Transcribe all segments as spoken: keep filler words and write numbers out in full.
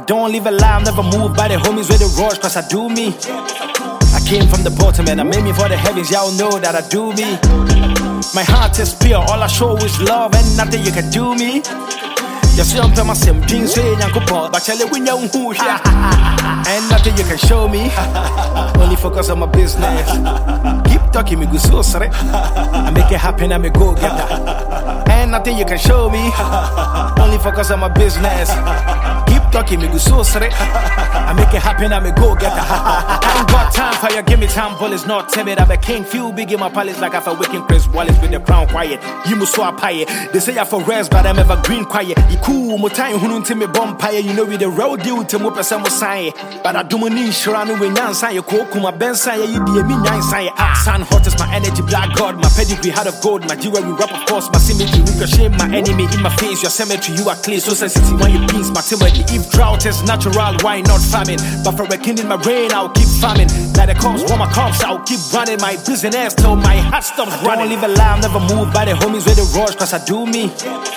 don't live a lie, I'm never moved by the homies with the rush, cause I do me. I came from the bottom and I'm aiming for the heavens, y'all know that I do me. My heart is pure, all I show is love and nothing you can do me. You see I'm playing my same dreams, saying I'm good, but tell you when you're who here. And nothing you can show me, only focus on my business. Keep talking me good so sorry, I make it happen, I make go get that. And nothing you can show me, only focus on my business. Keep talking me good so sorry, I make it happen, I make go get that. I ain't got time for you, give me time, bullets not timid. I'm a king, feel big in my palace like I for wicked Chris Wallace with the crown quiet. You must swap pie. They say I for rest, but I'm ever green quiet. You cool, more time who don't me bumpire. You know we the road deal to more person more sign. But I do my niche, Shirano when you sign your coke, my Ben sign, you be a me nine sign. Ah, sun hot is my energy, black god, my pedigree heart of gold, my jewelry rap of course, my symmetry, we can shame my enemy in my face, your cemetery, you are clear, so sensitive when you beans, my timidity. If drought is natural, why not famine? But for a king in my brain, I'll keep farming. Like the cops, want my cops, I'll keep running my business till my heart stops running. Don't live a lie, I'm never moved by the homies with the rush, cause I do me.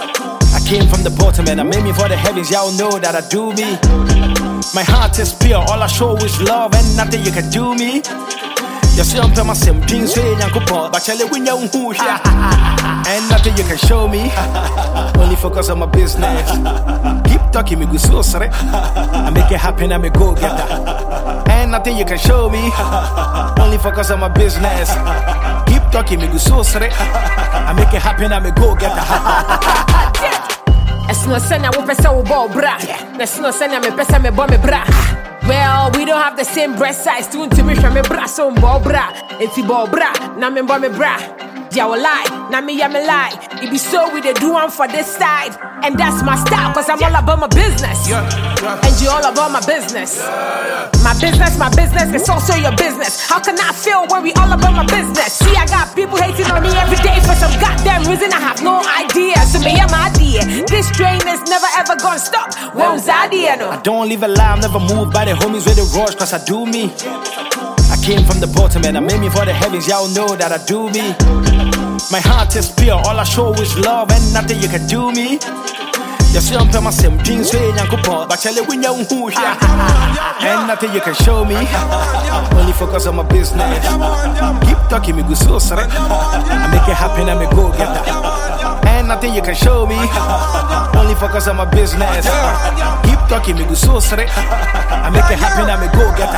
I came from the bottom and I'm aiming for the heavens, y'all know that I do me. My heart is pure, all I show is love and nothing you can do me. You see I'm playing my same dreams, saying I'm good, but tell you when you're who here. And nothing you can show me, only focus on my business. Keep talking me good so sorry, I make it happen, I make go get that. And nothing you can show me, only focus on my business. Keep talking me good so sorry, I make it happen, I make go get that. It's no sense I won't person ball bra. It's no sense I'm a person me bomb me bra. Well, we don't have the same breast size. Tune to me from me bra, so ball bra. It's ball bra, na me bomb me bra. Yeah, will lie, na me ya me lie. It be so we dey do one for this side, and that's my style, cause I'm all about my business. Yeah, yeah. And you all about my business. Yeah, yeah. My business, my business, it's also your business. How can I feel when we all about my business? See, I got people hating on me every day for some goddamn reason I have no idea. So me, I'm idea. This train is never ever gonna stop. Where's the idea, no? I don't live a lie, I'm never moved by the homies with the rush, cause I do me. I came from the bottom and I'm aiming for the heavens, y'all know that I do me. My heart is pure, all I show is love and nothing you can do me. You see I'm playing my same dreams, saying I'm good, but tell you when you're who here. And nothing you can show me, only focus on my business. Keep talking me good so sorry, I make it happen, I make go get that. And nothing you can show me, only focus on my business. Keep talking me good so sorry, I make it happen, I make go get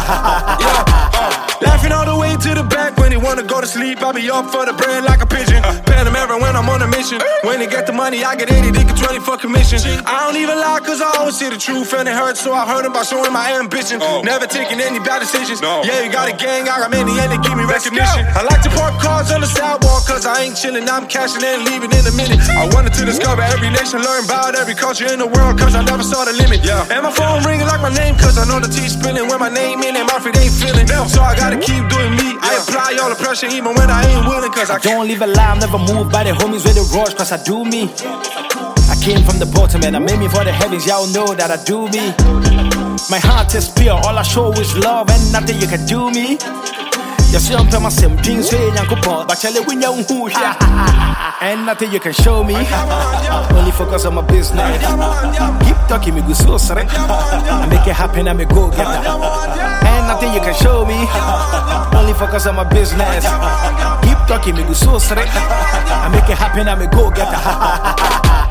that. Laughing all the way to the back when he wanna go to sleep. I be up for the bread like a pigeon. Panamera when I'm on a mission. When they get the money, I get eighty, they get twenty for commission. I don't even lie, cause I always see the truth and it hurts, so I hurt him by showing my ambition. Oh. Never taking any bad decisions. No. Yeah, you got a gang, I got many, and they give me recognition. I like to park cars on the sidewalk, cause I ain't chilling, I'm cashing in, leaving in a minute. I wanted to discover every nation, learn about every culture in the world, cause I never saw the limit. Yeah. And my phone ringing like my name, cause I know the T's spinning. When my name in it, my feet ain't feeling. So I gotta keep doing me. I apply all the pressure even when I ain't willing, cause I don't live a lie, I'm never moved by the homies with the rush, cause I do me. I came from the bottom and I'm aiming for the heavens, y'all know that I do me. My heart is pure, all I show is love and nothing you can do me. You see I'm playing my same dreams, saying I'm good, but tell you when you're who here. And nothing you can show me, only focus on my business. Keep talking me good so sorry, I make it happen, I make go get that. And nothing you can show me, only focus on my business. Keep talking me good so sorry, I make it happen, I make go get that.